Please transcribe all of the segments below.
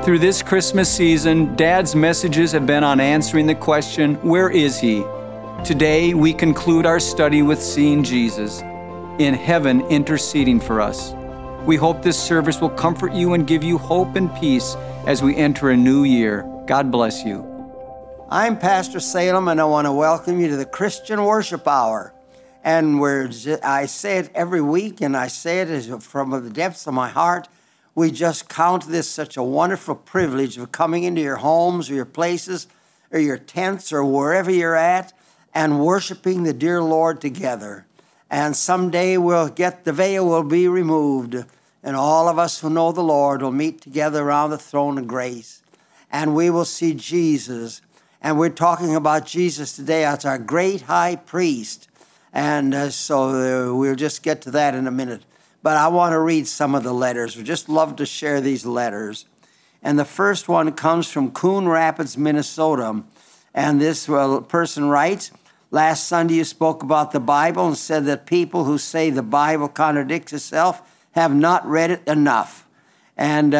Through this Christmas season, Dad's messages have been on answering the question, where is He? Today, we conclude our study with seeing Jesus in heaven interceding for us. We hope this service will comfort you and give you hope and peace as we enter a new year. God bless you. I'm Pastor Salem, and I want to welcome you to the Christian Worship Hour. And I say it every week, and I say it from the depths of my heart. We just count this such a wonderful privilege of coming into your homes or your places or your tents or wherever you're at and worshiping the dear Lord together. And someday the veil will be removed, and all of us who know the Lord will meet together around the throne of grace. And we will see Jesus. And we're talking about Jesus today as our great high priest. And so we'll just get to that in a minute. But I want to read some of the letters. We just love to share these letters. And the first one comes from Coon Rapids, Minnesota. And this person writes, last Sunday you spoke about the Bible and said that people who say the Bible contradicts itself have not read it enough. And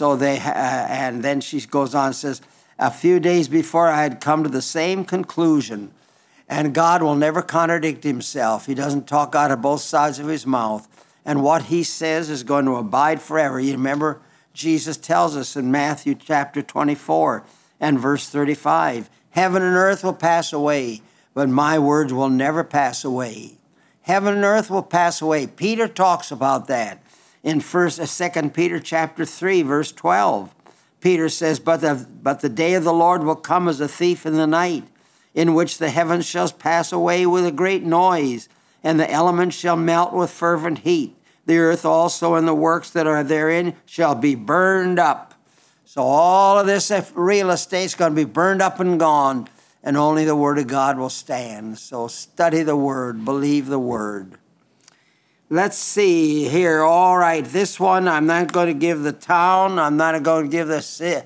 and then she goes on and says, a few days before I had come to the same conclusion. And God will never contradict himself. He doesn't talk out of both sides of his mouth. And what he says is going to abide forever. You remember, Jesus tells us in Matthew chapter 24 and verse 35, heaven and earth will pass away, but my words will never pass away. Heaven and earth will pass away. Peter talks about that in 2 Peter chapter 3, verse 12. Peter says, but the day of the Lord will come as a thief in the night, in which the heavens shall pass away with a great noise, and the elements shall melt with fervent heat. The earth also and the works that are therein shall be burned up. So all of this real estate's going to be burned up and gone, and only the Word of God will stand. So study the Word, believe the Word. Let's see here. All right, this one, I'm not going to give the town. I'm not going to give the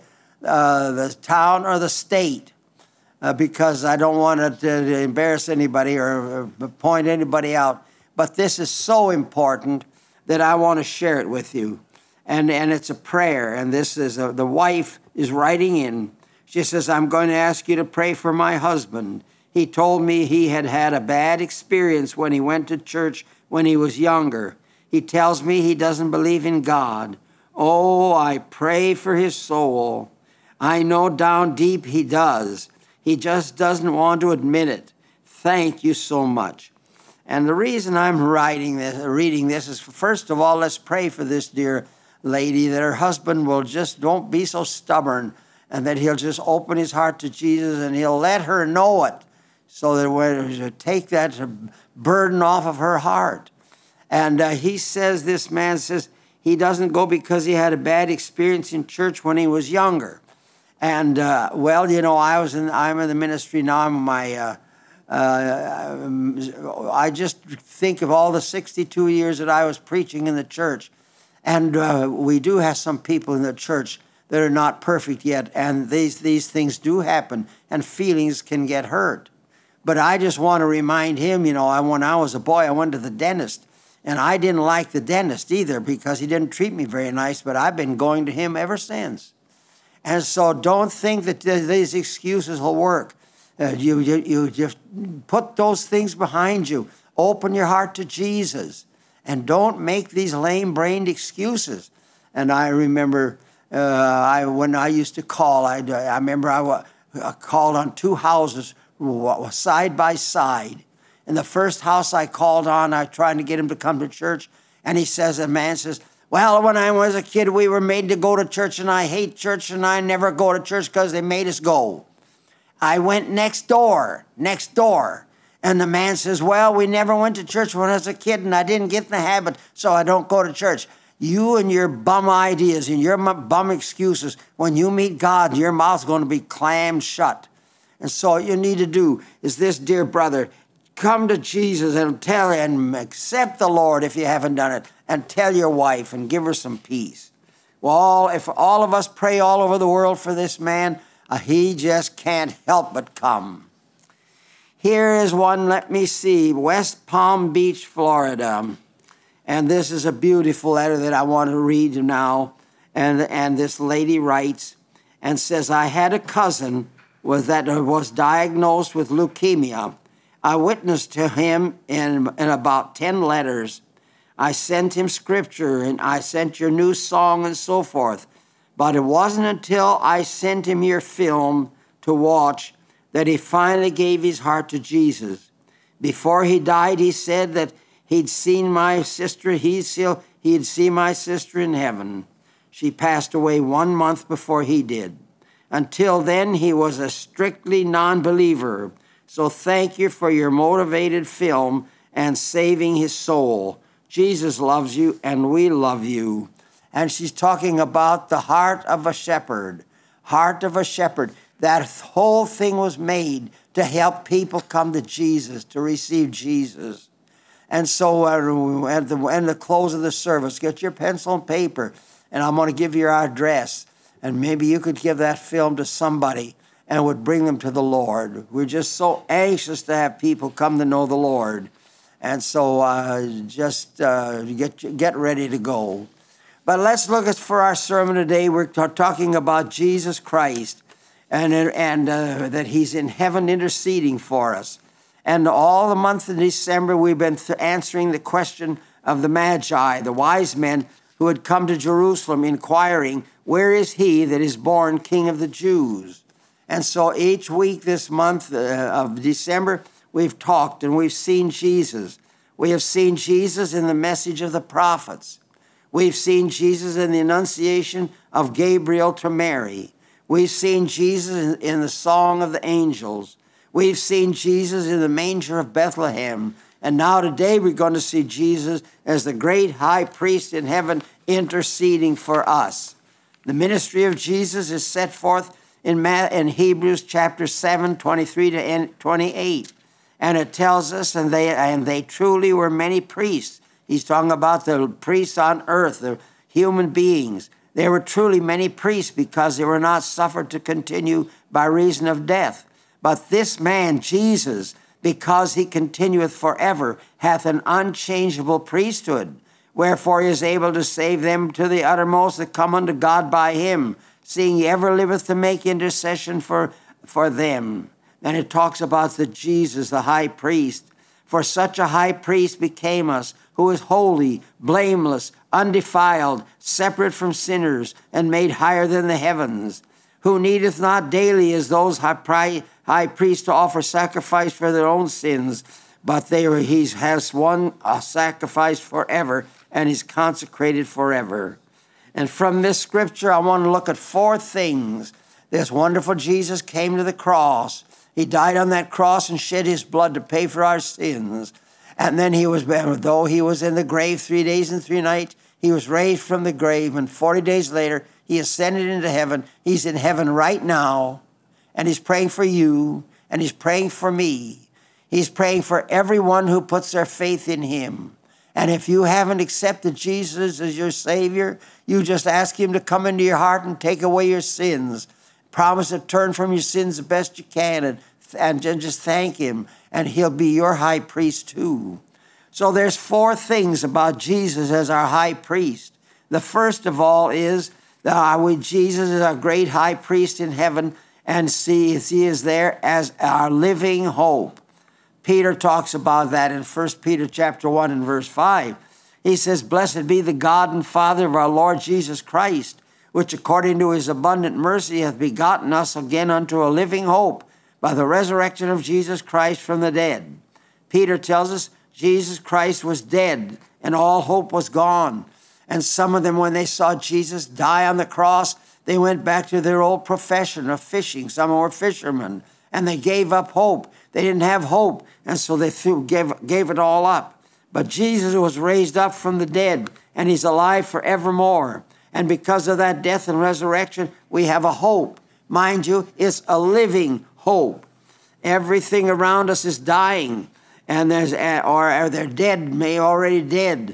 town or the state. Because I don't want to embarrass anybody or point anybody out. But this is so important that I want to share it with you. And it's a prayer. And this is the wife is writing in. She says, I'm going to ask you to pray for my husband. He told me he had had a bad experience when he went to church when he was younger. He tells me he doesn't believe in God. Oh, I pray for his soul. I know down deep he does. He just doesn't want to admit it. Thank you so much. And the reason I'm reading this is, first of all, let's pray for this dear lady, that her husband will just don't be so stubborn, and that he'll just open his heart to Jesus and he'll let her know it, so that we'll take that burden off of her heart. And this man says he doesn't go because he had a bad experience in church when he was younger. And, I'm in the ministry now. I just think of all the 62 years that I was preaching in the church. And we do have some people in the church that are not perfect yet. And these things do happen, and feelings can get hurt. But I just want to remind him, when I was a boy, I went to the dentist. And I didn't like the dentist either because he didn't treat me very nice. But I've been going to him ever since. And so don't think that these excuses will work. You just put those things behind you. Open your heart to Jesus. And don't make these lame-brained excuses. And I remember when I used to call, I remember I called on two houses side by side. And the first house I called on, I tried to get him to come to church. And the man says, well, when I was a kid, we were made to go to church, and I hate church, and I never go to church because they made us go. I went next door, and the man says, well, we never went to church when I was a kid, and I didn't get in the habit, so I don't go to church. You and your bum ideas and your bum excuses, when you meet God, your mouth's going to be clammed shut. And so what you need to do is this, dear brother, come to Jesus and tell and accept the Lord if you haven't done it, and tell your wife and give her some peace. Well, if all of us pray all over the world for this man, he just can't help but come. Here is one, let me see, West Palm Beach, Florida. And this is a beautiful letter that I want to read now. And this lady writes and says, I had a cousin that was diagnosed with leukemia. I witnessed to him in about 10 letters. I sent him scripture, and I sent your new song and so forth. But it wasn't until I sent him your film to watch that he finally gave his heart to Jesus. Before he died, he said that he'd seen my sister, he'd see my sister in heaven. She passed away 1 month before he did. Until then, he was a strictly non-believer. So thank you for your motivated film and saving his soul. Jesus loves you, and we love you. And she's talking about the heart of a shepherd. Heart of a shepherd. That whole thing was made to help people come to Jesus, to receive Jesus. And so at the close of the service, get your pencil and paper, and I'm going to give you our address. And maybe you could give that film to somebody and would bring them to the Lord. We're just so anxious to have people come to know the Lord. And so get ready to go. But let's look at for our sermon today. We're talking about Jesus Christ and that he's in heaven interceding for us. And all the month of December, we've been answering the question of the Magi, the wise men who had come to Jerusalem inquiring, where is he that is born King of the Jews? And so each week this month of December, we've talked and we've seen Jesus. We have seen Jesus in the message of the prophets. We've seen Jesus in the annunciation of Gabriel to Mary. We've seen Jesus in the song of the angels. We've seen Jesus in the manger of Bethlehem. And now today we're going to see Jesus as the great high priest in heaven interceding for us. The ministry of Jesus is set forth in Hebrews chapter 7, 23 to 28. And it tells us, and they truly were many priests. He's talking about the priests on earth, the human beings. There were truly many priests because they were not suffered to continue by reason of death. But this man, Jesus, because he continueth forever, hath an unchangeable priesthood. Wherefore he is able to save them to the uttermost that come unto God by him, seeing he ever liveth to make intercession for them. And it talks about the Jesus, the high priest. For such a high priest became us, who is holy, blameless, undefiled, separate from sinners, and made higher than the heavens, who needeth not daily as those high priests to offer sacrifice for their own sins, but he has one sacrifice forever, and is consecrated forever. And from this scripture, I want to look at 4 things. This wonderful Jesus came to the cross. He died on that cross and shed his blood to pay for our sins. And then though he was in the grave 3 days and 3 nights, he was raised from the grave. And 40 days later, he ascended into heaven. He's in heaven right now. And he's praying for you. And he's praying for me. He's praying for everyone who puts their faith in him. And if you haven't accepted Jesus as your Savior, you just ask him to come into your heart and take away your sins. Promise to turn from your sins the best you can and just thank him, and he'll be your high priest too. So there's 4 things about Jesus as our high priest. The first of all is that Jesus is our great high priest in heaven, and he is there as our living hope. Peter talks about that in 1 Peter chapter 1 and verse 5. He says, Blessed be the God and Father of our Lord Jesus Christ, which according to his abundant mercy hath begotten us again unto a living hope by the resurrection of Jesus Christ from the dead. Peter tells us Jesus Christ was dead and all hope was gone. And some of them, when they saw Jesus die on the cross, they went back to their old profession of fishing. Some were fishermen, and they gave up hope. They didn't have hope, and so they gave it all up. But Jesus was raised up from the dead, and he's alive forevermore. And because of that death and resurrection, we have a hope. Mind you, it's a living hope. Everything around us is dying, and they're dead, already dead.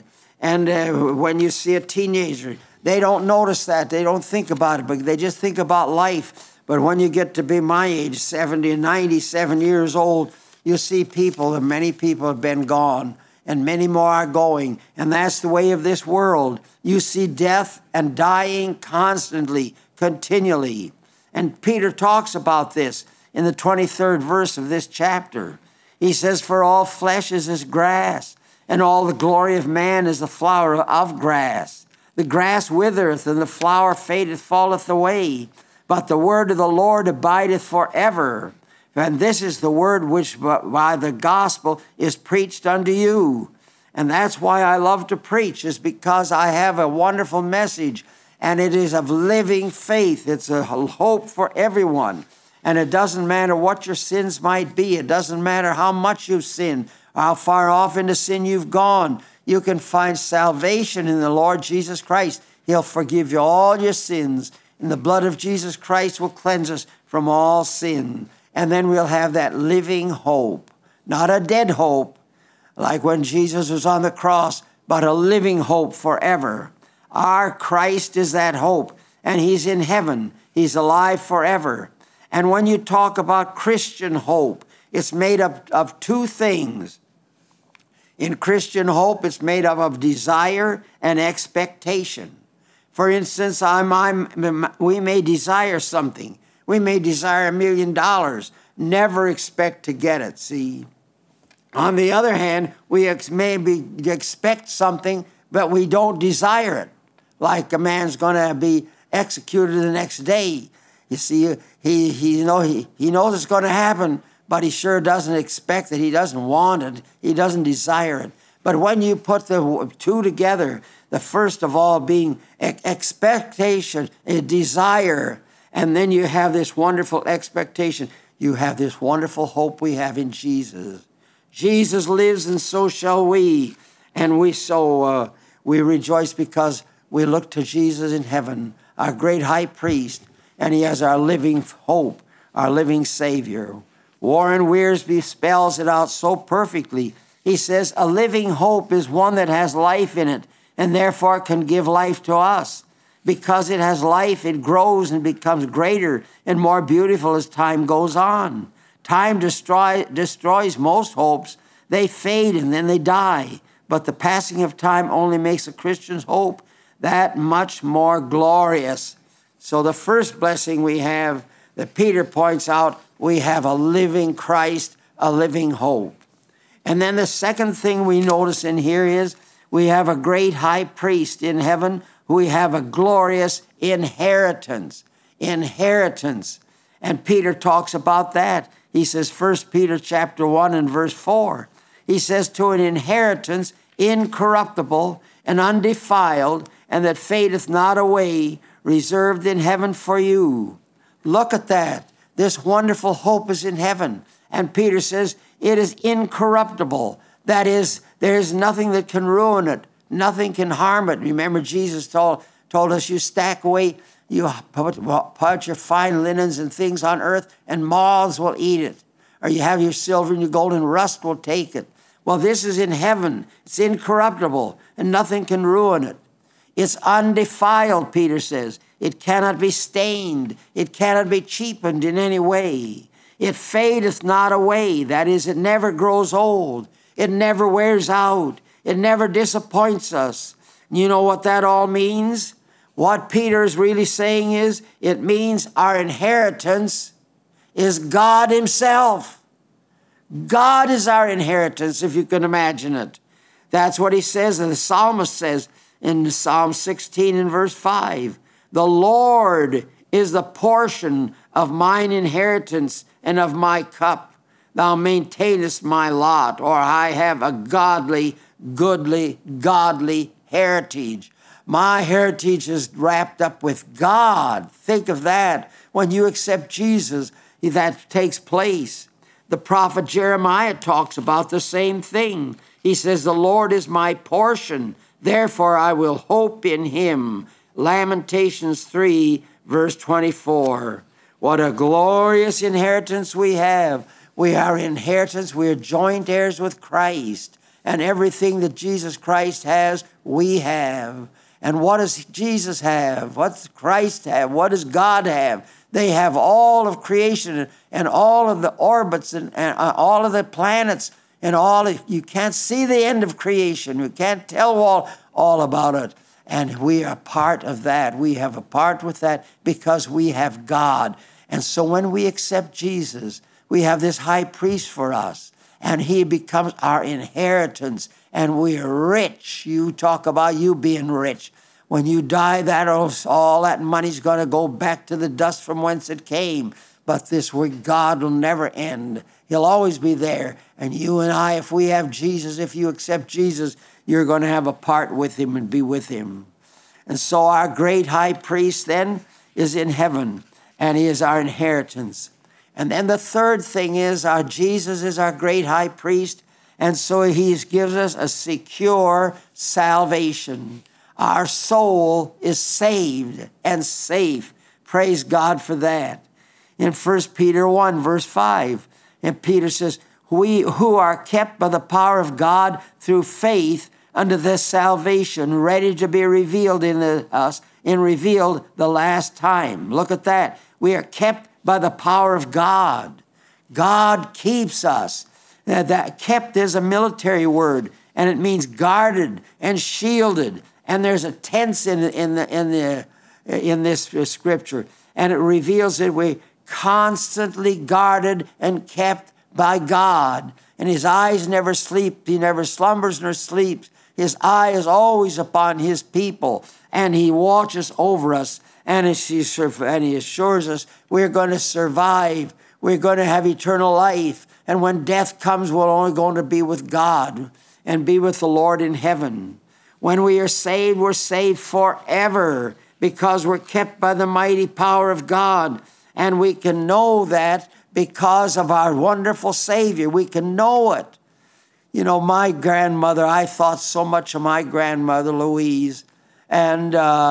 And when you see a teenager, they don't notice that. They don't think about it, but they just think about life. But when you get to be my age, 70 and 97 years old, you see people, and many people have been gone. and many more are going. And that's the way of this world. You see death and dying constantly, continually. And Peter talks about this in the 23rd verse of this chapter. He says, for all flesh is as grass, and all the glory of man is the flower of grass. The grass withereth, and the flower fadeth, falleth away. But the word of the Lord abideth forever. And this is the word which by the gospel is preached unto you. And that's why I love to preach, is because I have a wonderful message, and it is of living faith. It's a hope for everyone. And it doesn't matter what your sins might be. It doesn't matter how much you've sinned, or how far off into sin you've gone. You can find salvation in the Lord Jesus Christ. He'll forgive you all your sins, and the blood of Jesus Christ will cleanse us from all sin. And then we'll have that living hope, not a dead hope, like when Jesus was on the cross, but a living hope forever. Our Christ is that hope, and he's in heaven. He's alive forever. And when you talk about Christian hope, it's made up of two things. In Christian hope, it's made up of desire and expectation. For instance, we may desire something. We may desire $1 million, never expect to get it, see? On the other hand, we maybe expect something, but we don't desire it. Like a man's going to be executed the next day. You see, he knows it's going to happen, but he sure doesn't expect it. He doesn't want it. He doesn't desire it. But when you put the two together, the first of all being expectation, a desire, and then you have this wonderful expectation. You have this wonderful hope we have in Jesus. Jesus lives, and so shall we. And we rejoice because we look to Jesus in heaven, our great high priest, and he has our living hope, our living Savior. Warren Wiersbe spells it out so perfectly. He says, a living hope is one that has life in it, and therefore can give life to us. Because it has life, it grows and becomes greater and more beautiful as time goes on. Time destroys most hopes. They fade and then they die. But the passing of time only makes a Christian's hope that much more glorious. So the first blessing we have that Peter points out, we have a living Christ, a living hope. And then the second thing we notice in here is we have a great high priest in heaven. We have a glorious inheritance. Inheritance. And Peter talks about that. He says, 1 Peter chapter 1 and verse 4. He says, to an inheritance incorruptible and undefiled, and that fadeth not away, reserved in heaven for you. Look at that. This wonderful hope is in heaven. And Peter says, it is incorruptible. That is, there is nothing that can ruin it. Nothing can harm it. Remember, Jesus told us, you stack away, you put your fine linens and things on earth, and moths will eat it. Or you have your silver and your gold, and rust will take it. Well, this is in heaven. It's incorruptible, and nothing can ruin it. It's undefiled, Peter says. It cannot be stained. It cannot be cheapened in any way. It fadeth not away. That is, it never grows old. It never wears out. It never disappoints us. You know what that all means? What Peter is really saying is, it means our inheritance is God himself. God is our inheritance, if you can imagine it. That's what he says, and the psalmist says in Psalm 16 and verse 5. The Lord is the portion of mine inheritance and of my cup. Thou maintainest my lot, or I have a godly, goodly, godly heritage. My heritage is wrapped up with God. Think of that. When you accept Jesus, that takes place. The prophet Jeremiah talks about the same thing. He says, the Lord is my portion, therefore I will hope in him. Lamentations 3, verse 24. What a glorious inheritance we have. We are inheritance. We are joint heirs with Christ. And everything that Jesus Christ has, we have. And what does Jesus have? What does Christ have? What does God have? They have all of creation and all of the orbits and all of the planets and all. You can't see the end of creation. You can't tell all about it. And we are part of that. We have a part with that because we have God. And so when we accept Jesus, we have this high priest for us, and he becomes our inheritance, and we are rich. You talk about you being rich. When you die, all that money's going to go back to the dust from whence it came. But this with God will never end. He'll always be there. And you and I, if we have Jesus, if you accept Jesus, you're going to have a part with him and be with him. And so our great high priest then is in heaven, and he is our inheritance. And then the third thing is our Jesus is our great high priest, and so he gives us a secure salvation. Our soul is saved and safe. Praise God for that. In 1 Peter 1, verse 5, and Peter says, we who are kept by the power of God through faith unto this salvation, ready to be revealed in us, and revealed the last time. Look at that. We are kept by the power of God. God keeps us. That kept is a military word, and it means guarded and shielded. And there's a tense in this scripture, and it reveals that we constantly guarded and kept by God. And his eyes never sleep. He never slumbers nor sleeps. His eye is always upon his people, and he watches over us, and he assures us we're going to survive. We're going to have eternal life. And when death comes, we're only going to be with God and be with the Lord in heaven. When we are saved, we're saved forever because we're kept by the mighty power of God. And we can know that because of our wonderful Savior. We can know it. You know, my grandmother, I thought so much of my grandmother, Louise. And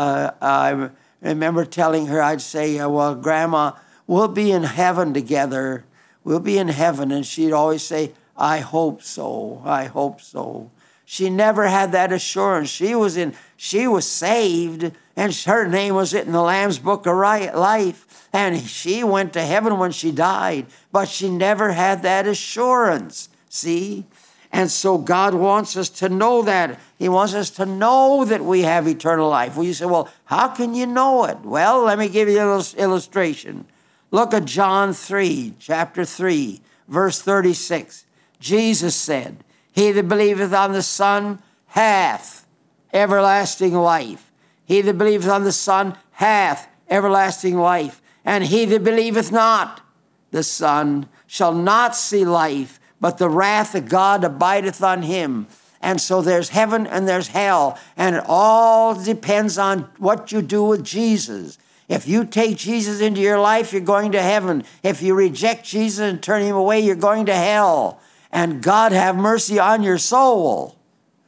I remember telling her, I'd say, well, Grandma, we'll be in heaven together. We'll be in heaven. And she'd always say, I hope so. I hope so. She never had that assurance. She was saved, and her name was written in the Lamb's Book of Life. And she went to heaven when she died, but she never had that assurance. See? And so God wants us to know that. He wants us to know that we have eternal life. Well, you say, well, how can you know it? Well, let me give you an illustration. Look at John 3, chapter 3, verse 36. Jesus said, he that believeth on the Son hath everlasting life. He that believeth on the Son hath everlasting life. And he that believeth not the Son shall not see life, but the wrath of God abideth on him. And so there's heaven and there's hell, and it all depends on what you do with Jesus. If you take Jesus into your life, you're going to heaven. If you reject Jesus and turn him away, you're going to hell. And God have mercy on your soul.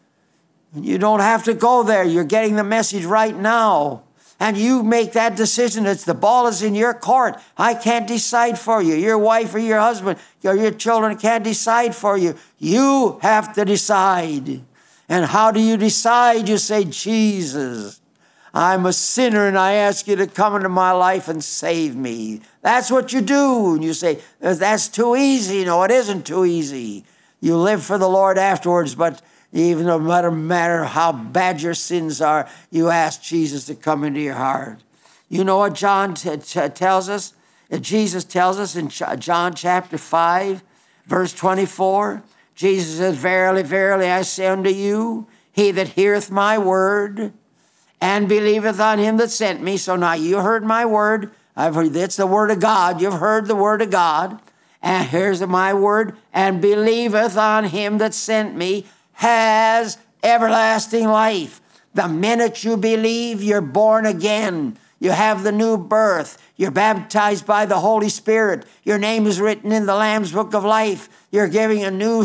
You don't have to go there. You're getting the message right now. And you make that decision. The ball is in your court. I can't decide for you. Your wife or your husband or your children can't decide for you. You have to decide. And how do you decide? You say, Jesus, I'm a sinner and I ask you to come into my life and save me. That's what you do. And you say, that's too easy. No, it isn't too easy. You live for the Lord afterwards, but even no matter how bad your sins are, you ask Jesus to come into your heart. You know what John tells us? Jesus tells us in John chapter 5, verse 24. Jesus says, verily, verily, I say unto you, he that heareth my word and believeth on him that sent me. So now you heard my word. I've heard, it's the word of God. You've heard the word of God. And here's my word, and believeth on him that sent me, has everlasting life. The minute you believe, you're born again. You have the new birth. You're baptized by the Holy Spirit. Your name is written in the Lamb's Book of Life. You're giving a new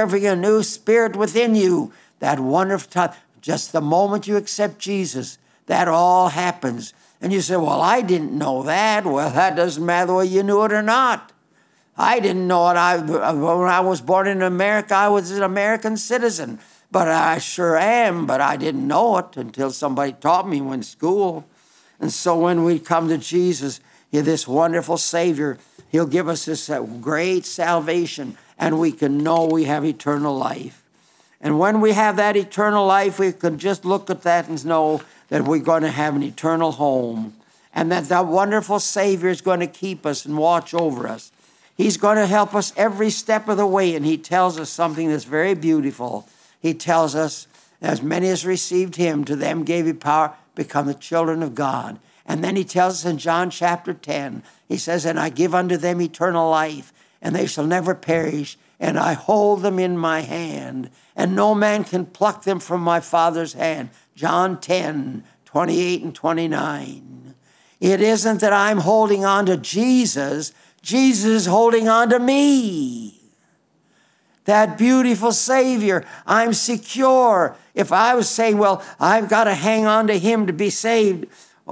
spirit within you. That wonderful time. Just the moment you accept Jesus, that all happens. And you say, well, I didn't know that. Well, that doesn't matter whether you knew it or not. I didn't know it. When I was born in America, I was an American citizen. But I sure am, but I didn't know it until somebody taught me in school. And so when we come to Jesus, this wonderful Savior, he'll give us this great salvation. and we can know we have eternal life. And when we have that eternal life, we can just look at that and know that we're going to have an eternal home, and that wonderful Savior is going to keep us and watch over us. He's going to help us every step of the way, and he tells us something that's very beautiful. He tells us, as many as received him, to them gave he power, become the children of God. And then he tells us in John chapter 10, he says, and I give unto them eternal life, and they shall never perish, and I hold them in my hand, and no man can pluck them from my Father's hand. John 10, 28 and 29. It isn't that I'm holding on to Jesus. Jesus is holding on to me. That beautiful Savior, I'm secure. If I was saying, well, I've got to hang on to him to be saved,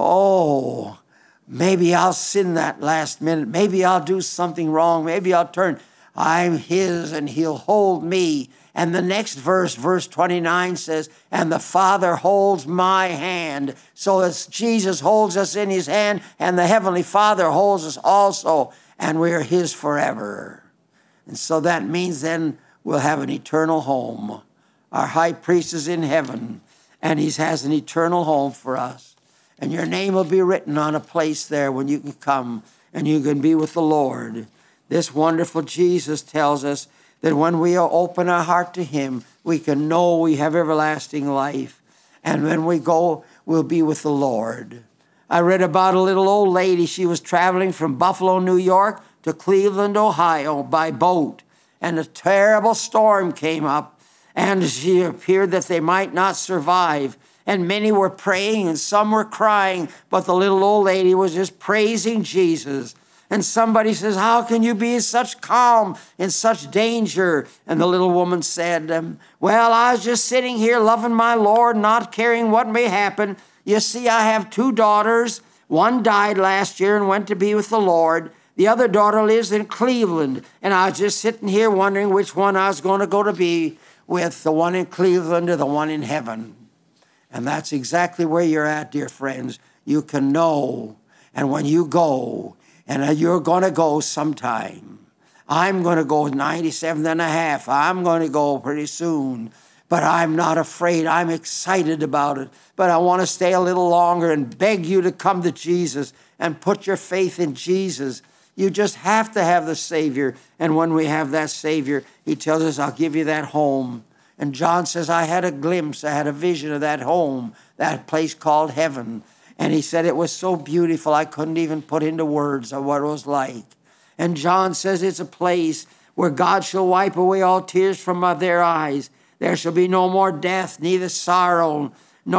oh, maybe I'll sin that last minute. Maybe I'll do something wrong. Maybe I'll turn. I'm his and he'll hold me. And the next verse, verse 29 says, and the Father holds my hand. So as Jesus holds us in his hand, and the Heavenly Father holds us also, and we're his forever. And so that means then we'll have an eternal home. Our high priest is in heaven, and he has an eternal home for us. And your name will be written on a place there when you can come and you can be with the Lord. This wonderful Jesus tells us that when we open our heart to him, we can know we have everlasting life. And when we go, we'll be with the Lord. I read about a little old lady. She was traveling from Buffalo, New York to Cleveland, Ohio by boat. And a terrible storm came up, and she appeared that they might not survive. And many were praying and some were crying, but the little old lady was just praising Jesus. And somebody says, how can you be in such calm, in such danger? And the little woman said, well, I was just sitting here loving my Lord, not caring what may happen. You see, I have 2 daughters. One died last year and went to be with the Lord. The other daughter lives in Cleveland. And I was just sitting here wondering which one I was going to go to be with, the one in Cleveland or the one in heaven. And that's exactly where you're at, dear friends. You can know. And when you go, and you're going to go sometime. I'm going to go 97 and a half. I'm going to go pretty soon. But I'm not afraid. I'm excited about it. But I want to stay a little longer and beg you to come to Jesus and put your faith in Jesus. You just have to have the Savior. And when we have that Savior, he tells us, I'll give you that home. And John says, I had a glimpse, I had a vision of that home, that place called heaven. And he said it was so beautiful, I couldn't even put into words of what it was like. And John says it's a place where God shall wipe away all tears from their eyes. There shall be no more death, neither sorrow,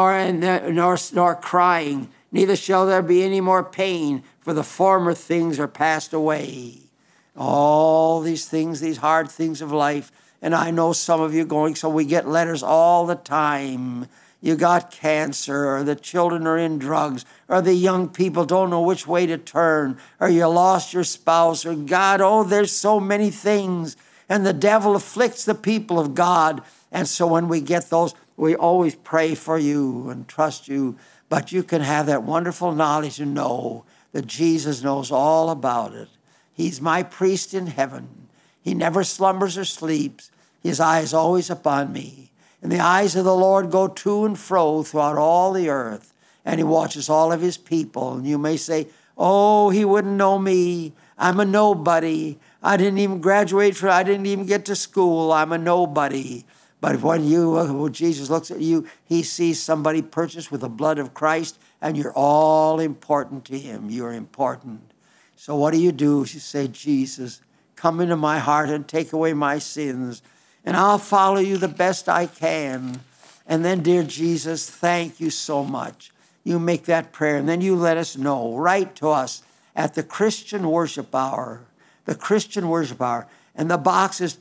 nor crying. Neither shall there be any more pain, for the former things are passed away. All these things, these hard things of life. And I know some of you going, so we get letters all the time. You got cancer, or the children are in drugs, or the young people don't know which way to turn, or you lost your spouse, or God, oh, there's so many things. And the devil afflicts the people of God. And so when we get those, we always pray for you and trust you. But you can have that wonderful knowledge and know that Jesus knows all about it. He's my priest in heaven. He never slumbers or sleeps. His eye is always upon me. And the eyes of the Lord go to and fro throughout all the earth. And he watches all of his people. And you may say, oh, he wouldn't know me. I'm a nobody. I didn't even graduate I didn't even get to school. I'm a nobody. But when Jesus looks at you, he sees somebody purchased with the blood of Christ, and you're all important to him. You're important. So what do? You say, Jesus, come into my heart and take away my sins. And I'll follow you the best I can. And then, dear Jesus, thank you so much. You make that prayer, and then you let us know. Write to us at the Christian Worship Hour. The Christian Worship Hour. And the box is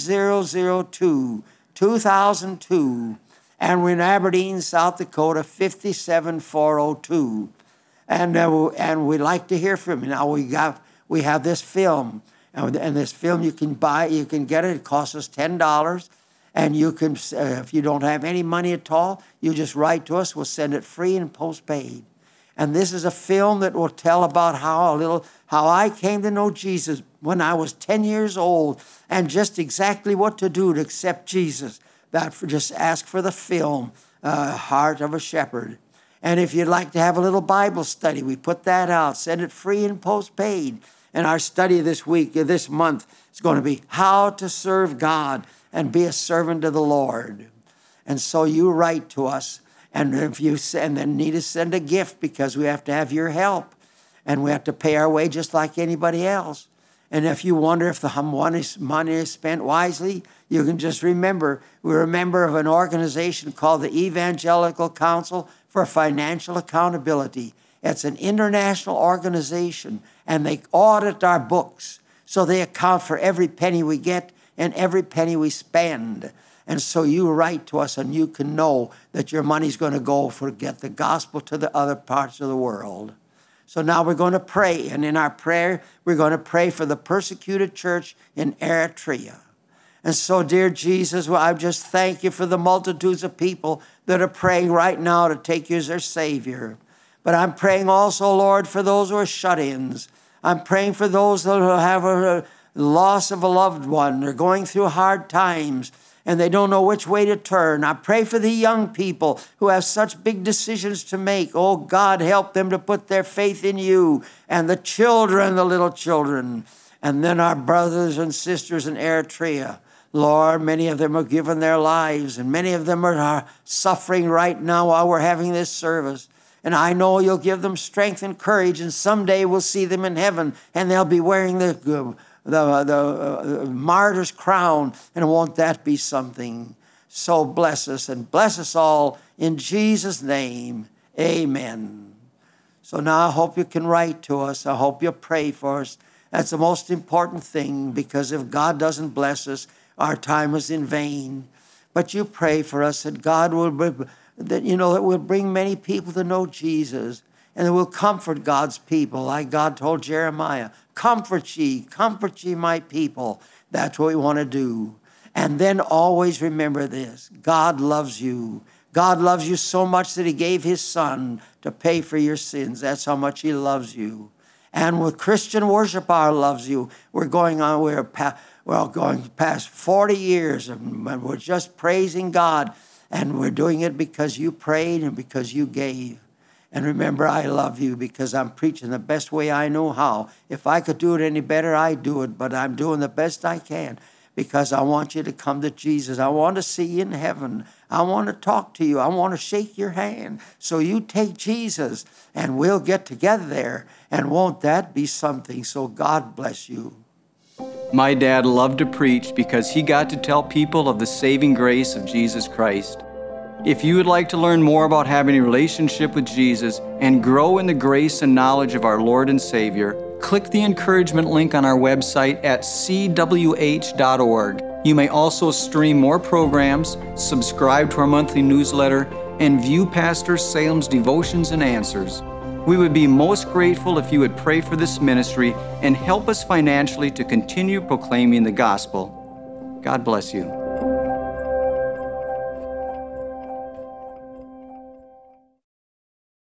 2002, 2002. And we're in Aberdeen, South Dakota, 57402. And we'd like to hear from you. Now, we have this film. And this film you can buy, you can get it. It costs us $10. And you can, if you don't have any money at all, you just write to us. We'll send it free and postpaid. And this is a film that will tell about how I came to know Jesus when I was 10 years old, and just exactly what to do to accept Jesus. Just ask for the film, Heart of a Shepherd. And if you'd like to have a little Bible study, we put that out. Send it free and postpaid. And our study this month, is going to be how to serve God and be a servant of the Lord. And so you write to us. And if you then need to send a gift, because we have to have your help. And we have to pay our way just like anybody else. And if you wonder if the money is spent wisely, you can just remember, we're a member of an organization called the Evangelical Council for Financial Accountability. It's an international organization, and they audit our books. So they account for every penny we get and every penny we spend. And so you write to us, and you can know that your money's going to go for get the gospel to the other parts of the world. So now we're going to pray, and in our prayer, we're going to pray for the persecuted church in Eritrea. And so, dear Jesus, I just thank you for the multitudes of people that are praying right now to take you as their Savior. But I'm praying also, Lord, for those who are shut-ins. I'm praying for those that have a loss of a loved one. They're going through hard times, and they don't know which way to turn. I pray for the young people who have such big decisions to make. Oh, God, help them to put their faith in you, and the children, the little children. And then our brothers and sisters in Eritrea. Lord, many of them have given their lives, and many of them are suffering right now while we're having this service. And I know you'll give them strength and courage, and someday we'll see them in heaven, and they'll be wearing the martyr's crown, and won't that be something? So bless us, and bless us all in Jesus' name. Amen. So now I hope you can write to us. I hope you pray for us. That's the most important thing, because if God doesn't bless us, our time is in vain. But you pray for us that God will, that will bring many people to know Jesus, and that will comfort God's people, like God told Jeremiah, comfort ye, my people. That's what we want to do. And then always remember this: God loves you. God loves you so much that he gave his son to pay for your sins. That's how much he loves you. And with Christian Worship Hour loves you. We're going past 40 years, and we're just praising God. And we're doing it because you prayed and because you gave. And remember, I love you because I'm preaching the best way I know how. If I could do it any better, I'd do it. But I'm doing the best I can because I want you to come to Jesus. I want to see you in heaven. I want to talk to you. I want to shake your hand. So you take Jesus, and we'll get together there. And won't that be something? So God bless you. My dad loved to preach because he got to tell people of the saving grace of Jesus Christ. If you would like to learn more about having a relationship with Jesus and grow in the grace and knowledge of our Lord and Savior, click the encouragement link on our website at cwh.org. You may also stream more programs, subscribe to our monthly newsletter, and view Pastor Salem's devotions and answers. We would be most grateful if you would pray for this ministry and help us financially to continue proclaiming the gospel. God bless you.